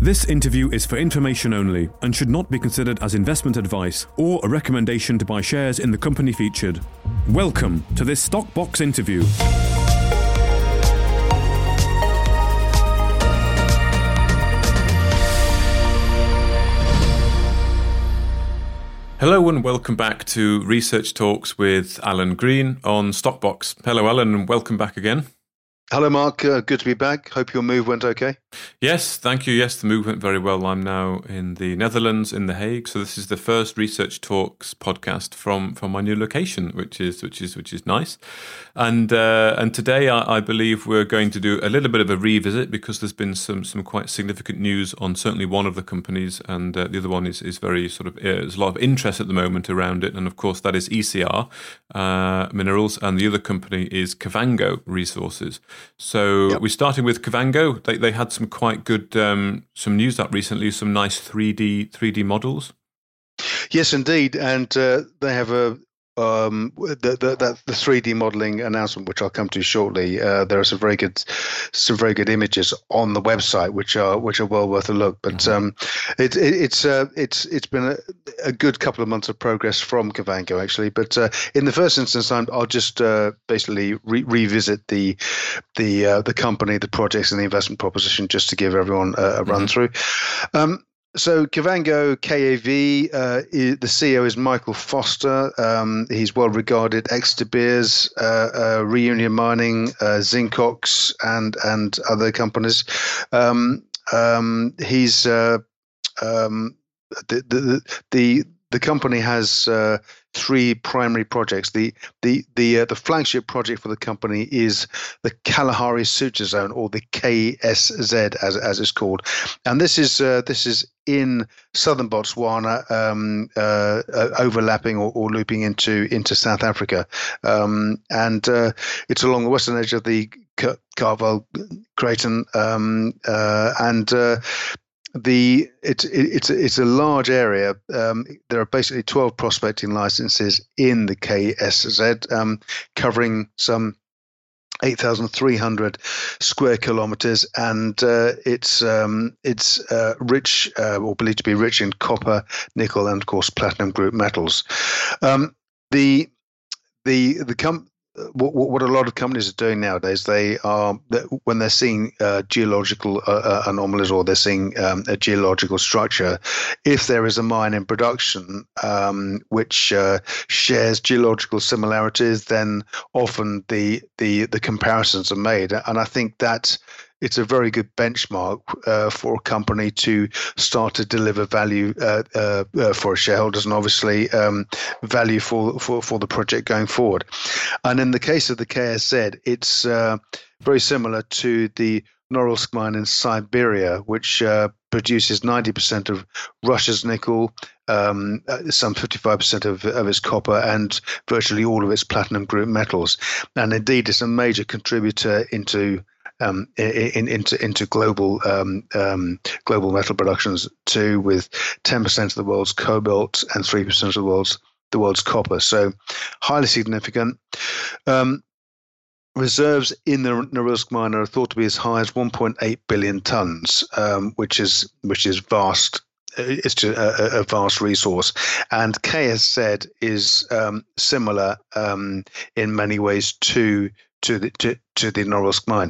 This interview is for information only and should not be considered as investment advice or a recommendation to buy shares in the company featured. Welcome to this Stockbox interview. Hello and welcome back to Research Talks with Alan Green on Stockbox. Hello Alan and welcome back again. Hello Mark, good to be back. Hope your move went okay. Yes, thank you. Yes, the move went very well. I'm now in the Netherlands, in The Hague. So this is the first Research Talks podcast from my new location, which is nice. And today I believe we're going to do a little bit of a revisit because there's been some quite significant news on certainly one of the companies, and the other one is very sort of there's a lot of interest at the moment around it, and of course that is ECR Minerals, and the other company is Kavango Resources. So Yep. We're starting with Kavango. They had some quite good some news up recently, some nice 3D models. Yes, indeed, and they have the 3D modeling announcement, which I'll come to shortly. There are some very good images on the website, which are well worth a look. But it's been a good couple of months of progress from Kavango, actually. But in the first instance, I'll just basically revisit the company, the projects, and the investment proposition, just to give everyone a run through. So Kavango, KAV, the CEO is Michael Foster. He's well regarded, ex-De Beers, Reunion Mining, Zincox, and other companies. He's the company has three primary projects. The flagship project for the company is the Kalahari Suture Zone, or the KSZ as it's called, and this is in southern Botswana, overlapping or looping into South Africa, and it's along the western edge of the Carvel Craton, and it's a large area. There are basically 12 prospecting licenses in the KSZ, covering some 8,300 square kilometers, and it's rich, or believed to be rich in copper, nickel, and of course platinum group metals. What a lot of companies are doing nowadays, they are, when they're seeing geological anomalies, or they're seeing a geological structure, if there is a mine in production which shares geological similarities, then often the comparisons are made, and I think that it's a very good benchmark for a company to start to deliver value for shareholders, and obviously value for the project going forward. And in the case of the KSZ, it's very similar to the Norilsk mine in Siberia, which produces 90% of Russia's nickel, some 55% of its copper, and virtually all of its platinum group metals. And indeed, it's a major contributor into global metal productions too, with 10% of the world's cobalt and 3% of the world's copper. So highly significant. Reserves in the Norilsk mine are thought to be as high as 1.8 billion tons, which is vast. It's a vast resource, and KSZ is similar in many ways to the Norilsk mine.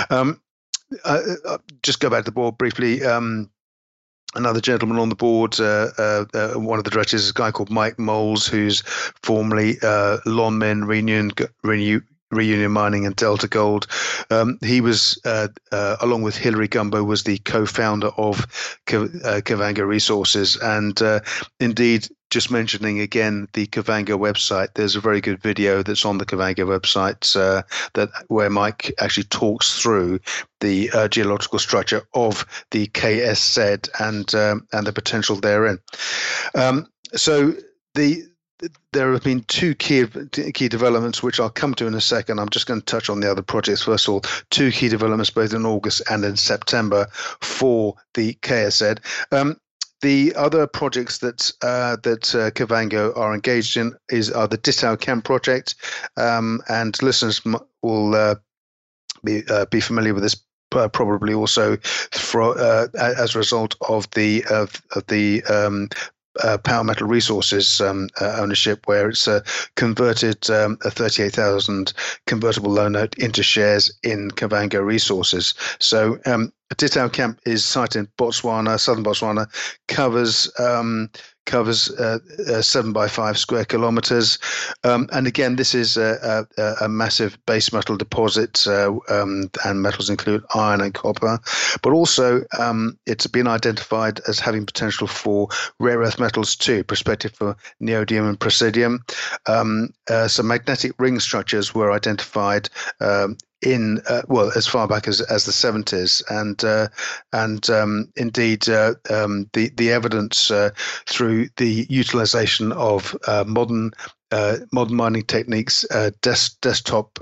Just go back to the board briefly. Another gentleman on the board, one of the directors, is a guy called Mike Moles, who's formerly Lonmin, Reunion Mining, and Delta Gold. He was, along with Hilary Gumbo, was the co-founder of Kavango Resources, and indeed, just mentioning again the Kavango website, there's a very good video that's on the Kavango website where Mike actually talks through the geological structure of the KSZ and the potential therein. So there have been two key developments, which I'll come to in a second. I'm just going to touch on the other projects first of all. Two key developments, both in August and in September, for the KSZ. The other projects that Kavango are engaged in are the Ditau Chem project, and listeners will be familiar with this probably also as a result of the Power Metal Resources ownership, where it's converted a 38,000 convertible loan note into shares in Kavango Resources. So Ditau Camp is sited in Botswana, southern Botswana, covers 7 by 5 square kilometers. And again, this is a massive base metal deposit, and metals include iron and copper. But also, it's been identified as having potential for rare earth metals too, prospective for neodymium and praseodymium. Some magnetic ring structures were identified in as far back as the 70s, and indeed the evidence through the utilization of modern mining techniques, desktop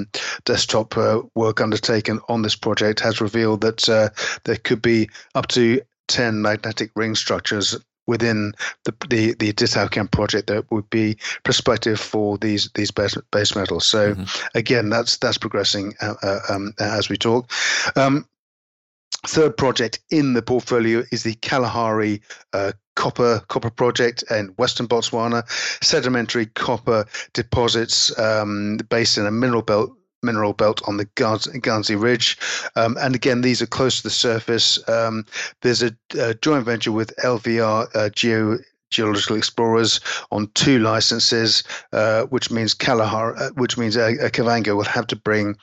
work undertaken on this project has revealed that there could be up to 10 magnetic ring structures within the Ditau Camp project that would be prospective for these base metals. So again, that's progressing as we talk. Third project in the portfolio is the Kalahari copper project in western Botswana. Sedimentary copper deposits based in a mineral belt on the Ganzi Ridge. And again, these are close to the surface. There's a joint venture with LVR Geological Explorers on 2 licenses, which means Kavango will have to bring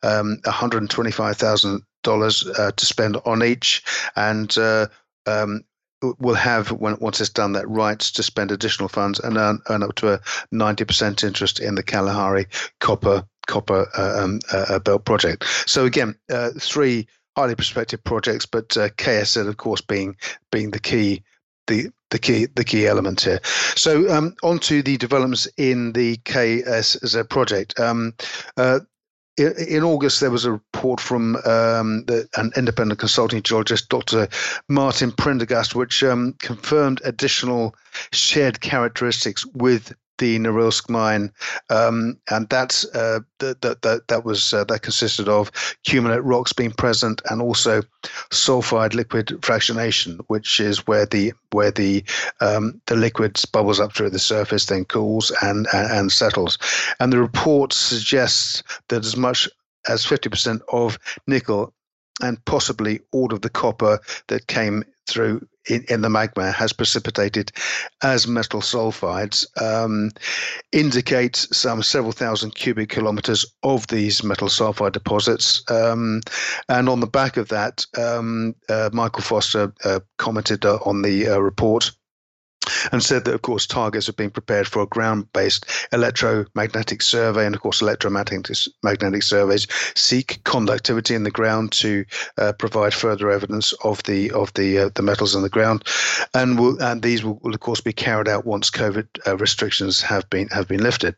$125,000 to spend on each, and will have, once it's done that, rights to spend additional funds and earn up to a 90% interest in the Kalahari copper belt project. So again, 3 highly prospective projects, but KSZ, of course, being the key element here. So on to the developments in the KSZ project. In August, there was a report from an independent consulting geologist, Dr. Martin Prendergast, which confirmed additional shared characteristics with the Norilsk mine, and that consisted of cumulate rocks being present, and also sulfide liquid fractionation, which is where the liquid bubbles up through the surface, then cools and settles. And the report suggests that as much as 50% of nickel and possibly all of the copper that came through in the magma has precipitated as metal sulfides, indicates some several thousand cubic kilometers of these metal sulfide deposits. And on the back of that, Michael Foster commented on the report and said that, of course, targets are being prepared for a ground-based electromagnetic survey, and of course, electromagnetic surveys seek conductivity in the ground to provide further evidence of the metals in the ground, and these will of course be carried out once COVID restrictions have been lifted.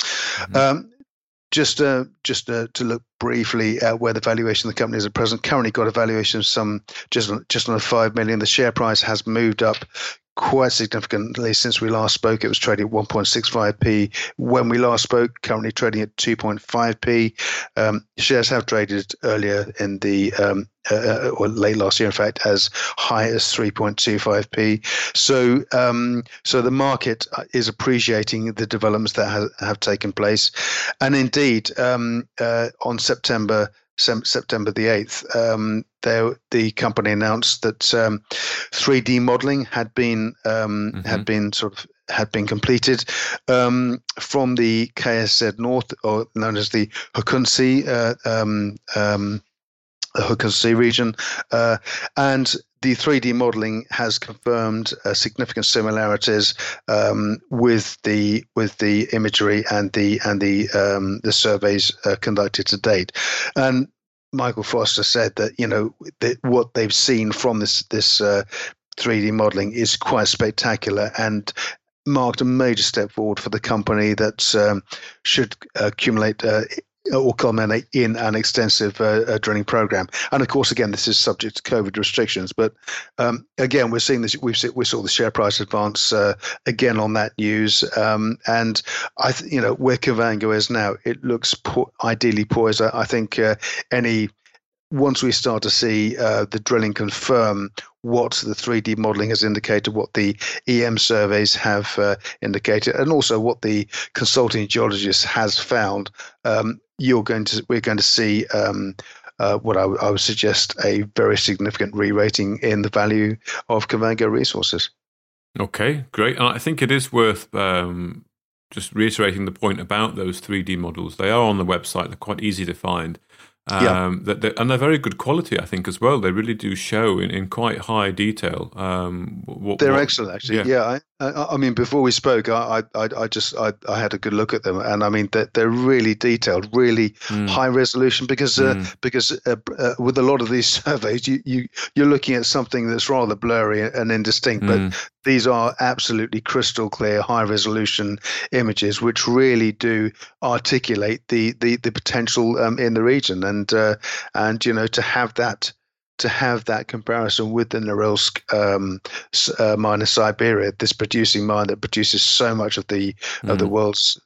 Just to look briefly at where the valuation of the company is at present, currently got a valuation of some just under 5 million. The share price has moved up quite significantly since we last spoke. It was trading at 1.65p when we last spoke, currently trading at 2.5p. Shares have traded earlier in the or late last year, in fact, as high as 3.25p. So the market is appreciating the developments that have taken place, and indeed on September the 8th, the company announced that 3D modeling had been completed from the KSZ North, or known as the Hukunsi region, and the 3D modeling has confirmed significant similarities with the imagery and the surveys conducted to date. And Michael Foster said that what they've seen from this 3D modeling is quite spectacular and marked a major step forward for the company that should accumulate or culminate in an extensive drilling program. And of course, again, this is subject to COVID restrictions. But again, we're seeing this. We saw the share price advance again on that news. And where Kavango is now, it looks ideally poised. I think any once we start to see the drilling confirm what the 3D modeling has indicated, what the EM surveys have indicated, and also what the consulting geologist has found, we're going to see what I would suggest a very significant re-rating in the value of Kavango resources. Okay, great. And I think it is worth just reiterating the point about those 3D models. They are on the website. They're quite easy to find. And they're very good quality, I think, as well. They really do show in quite high detail. They're excellent, actually. Yeah, I mean, before we spoke, I had a good look at them, and I mean, they're really detailed, really high resolution. Because with a lot of these surveys, you're looking at something that's rather blurry and indistinct, but these are absolutely crystal clear, high resolution images, which really do articulate the potential in the region, and to have that comparison with the Norilsk mine in Siberia, this producing mine that produces so much of the world's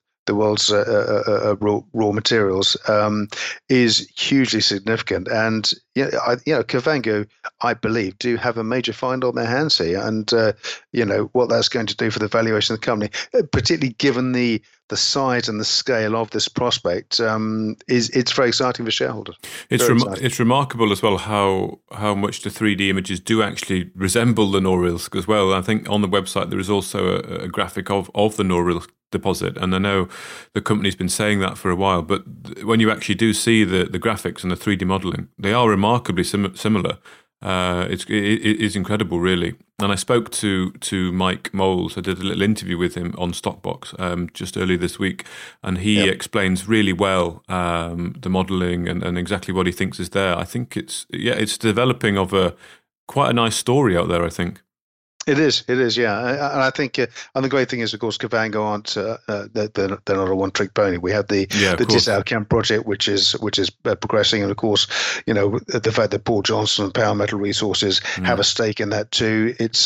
raw materials, is hugely significant. And Kavango, I believe, do have a major find on their hands here, and what that's going to do for the valuation of the company, particularly given the size and the scale of this prospect, it's very exciting for shareholders. It's remarkable as well how much the 3D images do actually resemble the Norilsk as well. I think on the website there is also a graphic of the Norilsk deposit, and I know the company's been saying that for a while, but when you actually do see the graphics and the 3D modeling, they are remarkably similar. It is incredible, really. And I spoke to Mike Moles. I did a little interview with him on Stockbox just earlier this week, and he explains really well the modelling and exactly what he thinks is there. I think it's developing of quite a nice story out there, I think. It is, yeah, and I think, and the great thing is, of course, Kavango aren't they're not a one-trick pony. We have the Disalcam project, which is progressing, and of course, the fact that Paul Johnson and Power Metal Resources have a stake in that too. It's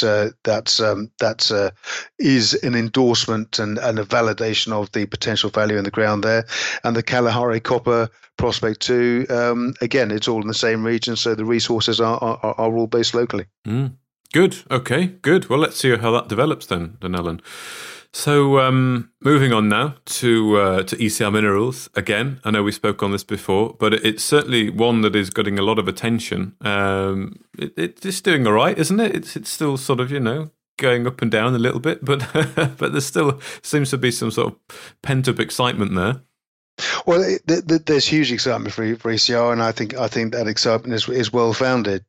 that is an endorsement and a validation of the potential value in the ground there, and the Kalahari copper prospect too. Again, it's all in the same region, so the resources are all based locally. Good. Okay, good. Well, let's see how that develops then, Alan. So moving on now to ECR Minerals again. I know we spoke on this before, but it's certainly one that is getting a lot of attention. It's doing all right, isn't it? It's still sort of, going up and down a little bit, but but there still seems to be some sort of pent-up excitement there. Well, there's huge excitement for ECR, and I think that excitement is well founded.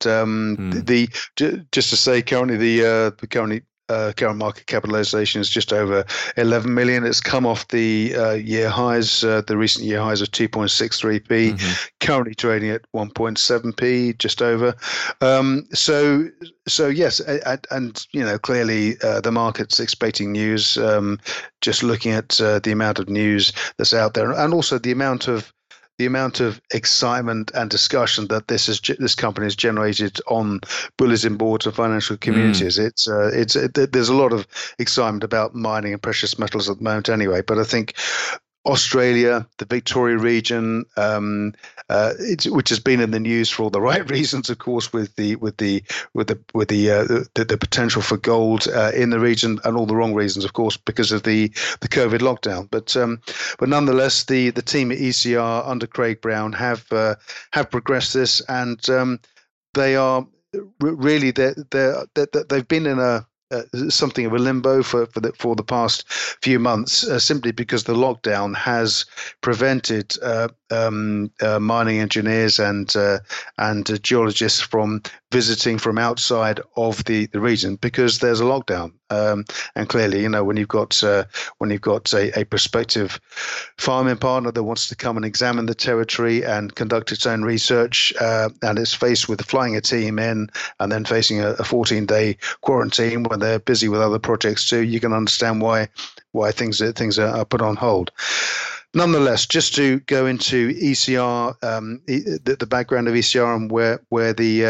Just to say, currently the current market capitalization is just over 11 million. It's come off the year highs, the recent year highs of 2.63p. Currently trading at 1.7p, just over. So yes, and clearly the market's expecting news. Just looking at the amount of news that's out there, and also the amount of excitement and discussion that this company has generated on bulletin boards and financial communities. There's a lot of excitement about mining and precious metals at the moment anyway, but I think Australia, the Victoria region, which has been in the news for all the right reasons, of course, with the potential for gold in the region, and all the wrong reasons, of course, because of the COVID lockdown. But nonetheless, the team at ECR under Craig Brown have progressed this, and they are really they've been in something of a limbo for the past few months, simply because the lockdown has prevented mining engineers and geologists from visiting from outside of the region, because there's a lockdown. And clearly, when you've got a prospective farming partner that wants to come and examine the territory and conduct its own research, and it's faced with flying a team in and then facing a 14-day quarantine when they're busy with other projects too, you can understand why things are put on hold. Nonetheless, just to go into ECR, the background of ECR and where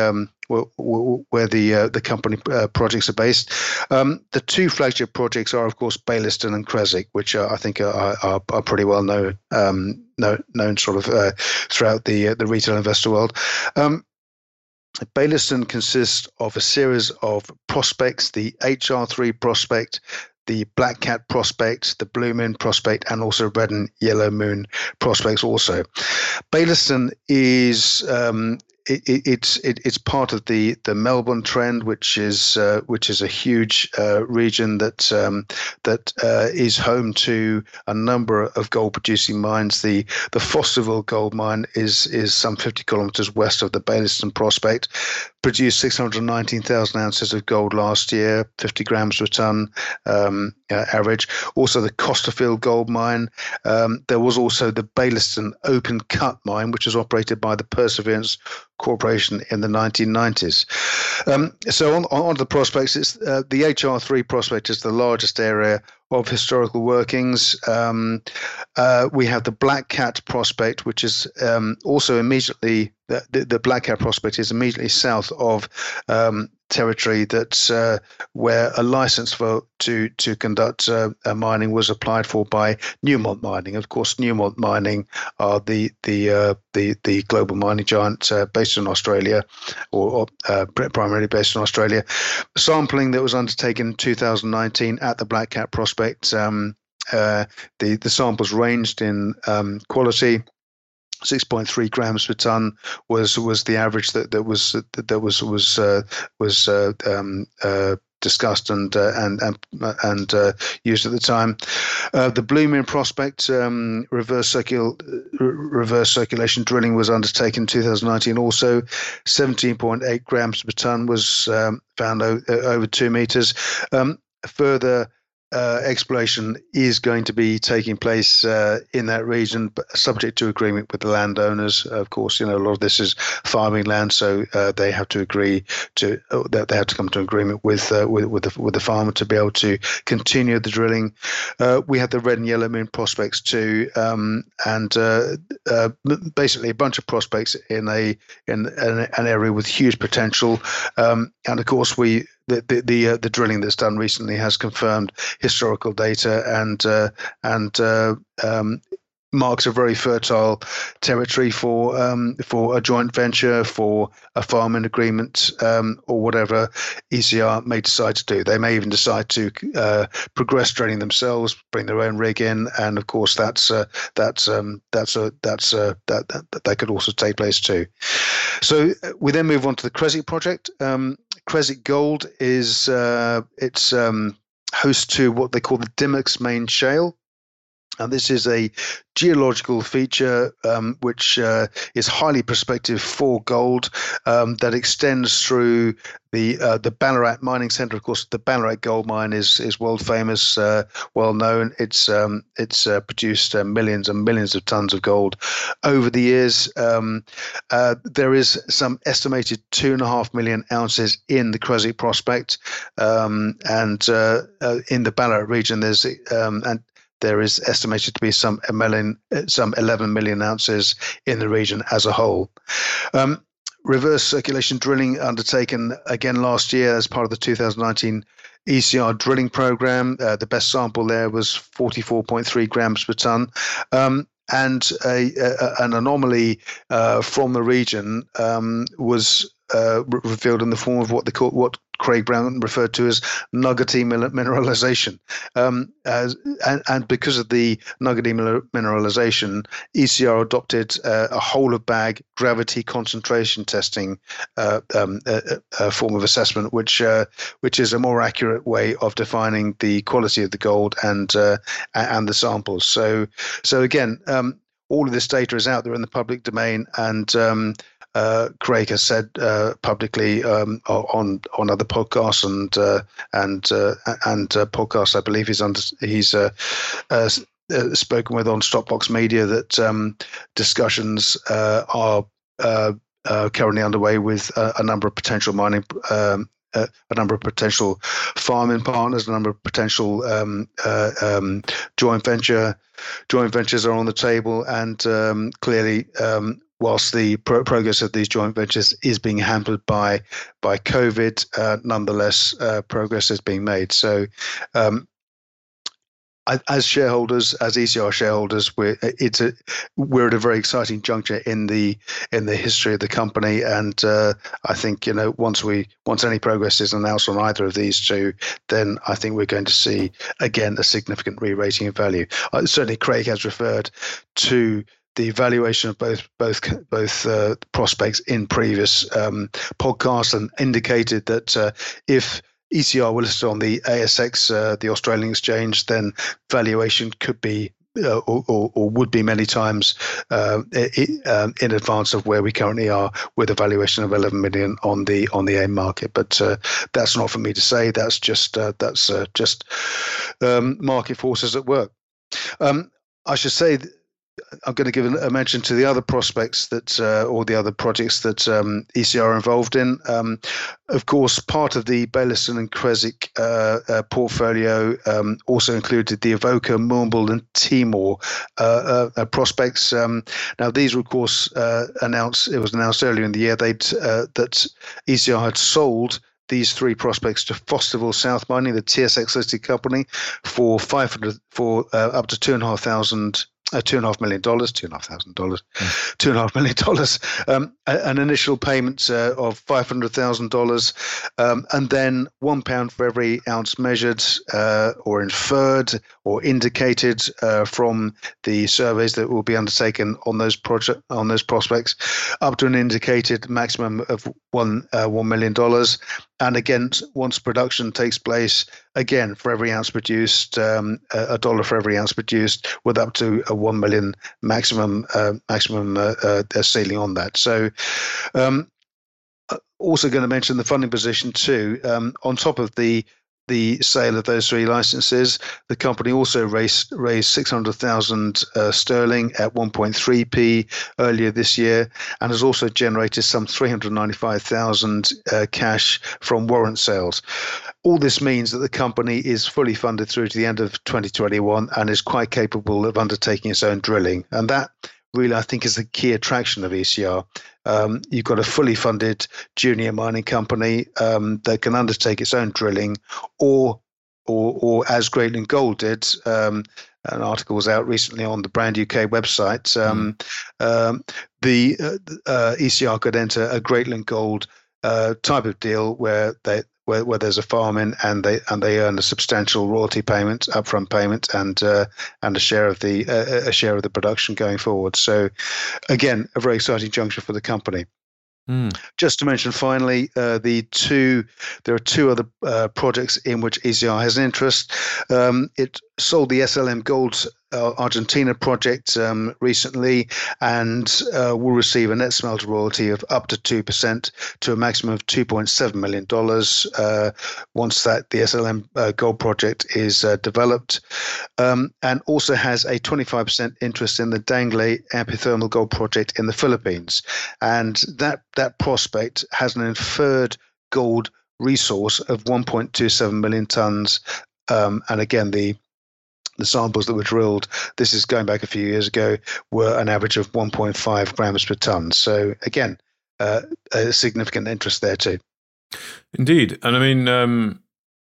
the company projects are based. The two flagship projects are, of course, Bayliston and Creswick, which I think are pretty well known known sort of throughout the retail investor world. Bayliston consists of a series of prospects: the HR3 prospect, the Black Cat prospect, the Blue Moon prospect, and also Red and Yellow Moon prospects. Also, Bayliston is it's part of the Melbourne Trend, which is a huge region that is home to a number of gold producing mines. The Fosterville gold mine is some 50 kilometers west of the Bayliston prospect. Produced 619,000 ounces of gold last year, 50 grams per ton average. Also, the Costerfield gold mine. There was also the Bayliston open cut mine, which was operated by the Perseverance Corporation in the 1990s. So on the prospects, it's the HR3 prospect is the largest area of historical workings. We have the Black Cat prospect, which is also immediately the Black Cat prospect is immediately south of territory that's where a license to conduct mining was applied for by Newmont Mining. Of course, Newmont Mining are the global mining giant based in Australia, or primarily based in Australia. Sampling that was undertaken in 2019 at the Black Cat prospect, the samples ranged in quality. 6.3 grams per ton was the average that was discussed and used at the time. The Blue Moon prospect, reverse circulation drilling was undertaken in 2019. Also, 17.8 grams per ton was found over 2 meters. Further exploration is going to be taking place in that region, but subject to agreement with the landowners. Of course, a lot of this is farming land, so they have to agree to that. They have to come to agreement with the farmer to be able to continue the drilling. We had the Red and Yellow Moon prospects too, and basically a bunch of prospects in an area with huge potential. And of course, the drilling that's done recently has confirmed historical data and marks a very fertile territory for a joint venture, for a farming agreement, or whatever ECR may decide to do. They may even decide to progress drilling themselves, bring their own rig in, and of course that could also take place too. So we then move on to the Creswick project. Creswick Gold is host to what they call the Dimmock's Main Shale. And this is a geological feature which is highly prospective for gold that extends through the Ballarat mining centre. Of course, the Ballarat gold mine is world famous, well known. It's produced millions and millions of tons of gold over the years. There is some estimated 2.5 million ounces in the Creswick prospect, and in the Ballarat region, there is estimated to be some 11 million ounces in the region as a whole. Reverse circulation drilling undertaken again last year as part of the 2019 ECR drilling program. The best sample there was 44.3 grams per ton. And an anomaly from the region was revealed in the form of what Craig Brown referred to as nuggety mineralization. And because of the nuggety mineralization, ECR adopted a whole of bag gravity concentration testing form of assessment, which is a more accurate way of defining the quality of the gold and the samples. So again, all of this data is out there in the public domain, and Craig has said publicly on other podcasts and podcasts I believe he's spoken with on Stopbox Media that discussions are currently underway with a number of potential mining. A number of potential farming partners, a number of potential joint ventures are on the table, and clearly. Whilst the progress of these joint ventures is being hampered by COVID, nonetheless, progress is being made. So as shareholders, as ECR shareholders, we're at a very exciting juncture in the history of the company, and I think once any progress is announced on either of these two, then I think we're going to see again a significant re-rating of value. Certainly, Craig has referred to the valuation of both prospects in previous podcasts and indicated that if ECR were listed on the ASX, the Australian exchange, then valuation could be or would be many times in advance of where we currently are, with a valuation of 11 million on the AIM market. But that's not for me to say. That's just market forces at work. I should say, I'm going to give a mention to the other prospects that, or the other projects that ECR are involved in. Of course, part of the Bayliston and Creswick portfolio also included the Avoca, Moomble, and Timor prospects. Now, these were, of course, announced. It was announced earlier in the year that ECR had sold these three prospects to Fosterville South Mining, the TSX listed company, for up to $2.5 million, $2.5 million, an initial payment of $500,000, and then £1 for every ounce measured or inferred or indicated from the surveys that will be undertaken on those prospects, up to an indicated maximum of $1 million. And again, once production takes place, again, for every ounce produced, a dollar for every ounce produced, with up to a 1 million maximum ceiling on that. So, also going to mention the funding position too. On top of the sale of those three licenses, the company also raised 600,000 sterling at 1.3p earlier this year, and has also generated some 395,000 cash from warrant sales. All this means that the company is fully funded through to the end of 2021 and is quite capable of undertaking its own drilling. And that really, I think, is the key attraction of ECR. You've got a fully funded junior mining company that can undertake its own drilling, or as Greatland Gold did. An article was out recently on the Brand UK website. The ECR could enter a Greatland Gold type of deal where there's a farm in, and they earn a substantial royalty payment, upfront payment, and a share of the production going forward. So, again, a very exciting juncture for the company. Just to mention finally, there are two other projects in which ECR has an interest. It sold the SLM Gold Argentina project recently, and will receive a net smelter royalty of up to 2% to a maximum of $2.7 million once the SLM Gold project is developed, and also has a 25% interest in the Dangley epithermal gold project in the Philippines, and that prospect has an inferred gold resource of 1.27 million tons, and again the samples that were drilled, this is going back a few years ago, were an average of 1.5 grams per ton. So again, a significant interest there too. Indeed. And I mean,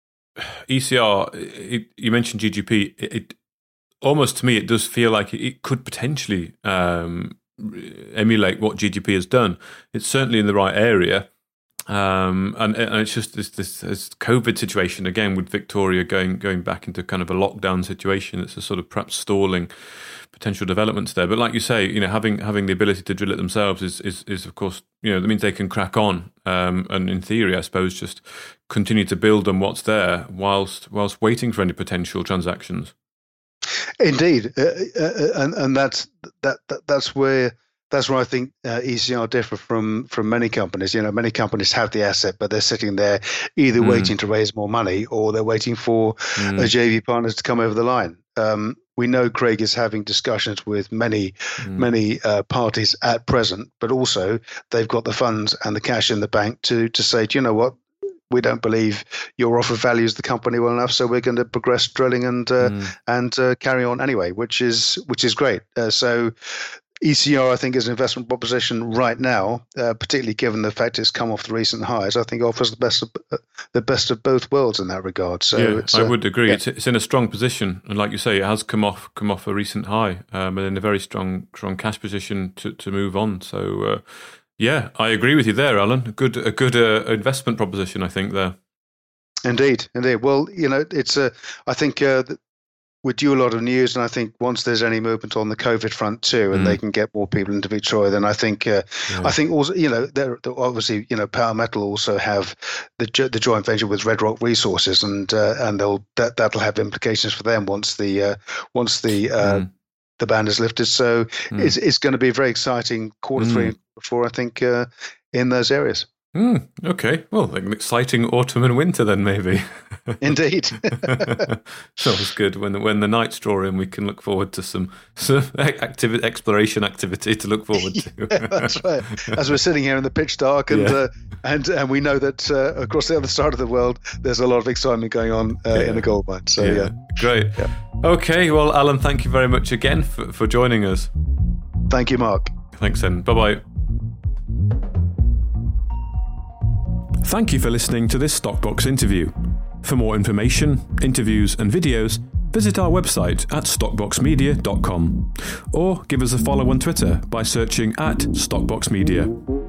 ECR, you mentioned GGP, it almost, to me, it does feel like it could potentially emulate what GGP has done. It's certainly in the right area. And it's just this COVID situation again, with Victoria going back into kind of a lockdown situation. It's a sort of perhaps stalling potential developments there. But like you say, having the ability to drill it themselves is of course, that means they can crack on, and in theory, I suppose, just continue to build on what's there whilst waiting for any potential transactions. Indeed, and that's where I think ECR differ from many companies. Many companies have the asset, but they're sitting there either waiting to raise more money, or they're waiting for a JV partner to come over the line. We know Craig is having discussions with many parties at present, but also they've got the funds and the cash in the bank to say, do you know what? We don't believe your offer values the company well enough, so we're going to progress drilling and carry on anyway, which is great. So ECR, I think, as an investment proposition right now, particularly given the fact it's come off the recent highs, I think offers the best of both worlds in that regard. So I would agree. It's in a strong position, and like you say, it has come off a recent high, and in a very strong cash position to move on. So I agree with you there, Alan. A good investment proposition, I think there. Indeed. Well, it's I think. We're due a lot of news, and I think once there's any movement on the COVID front too, and they can get more people into Victoria, then I think also, they're obviously, Power Metal also have the joint venture with Red Rock Resources, and that'll have implications for them once the ban is lifted. So it's going to be a very exciting quarter 3 and quarter 4, I think, in those areas. Okay, well, like an exciting autumn and winter then, maybe. Indeed. So it's good when the nights draw in. We can look forward to some exploration activity to look forward to. Yeah, that's right. As we're sitting here in the pitch dark, and we know that across the other side of the world, there's a lot of excitement going on in the gold mine. So great. Yeah. Okay, well, Alan, thank you very much again for joining us. Thank you, Mark. Thanks, then. Bye-bye. Thank you for listening to this Stockbox interview. For more information, interviews and videos, visit our website at stockboxmedia.com or give us a follow on Twitter by searching @StockboxMedia.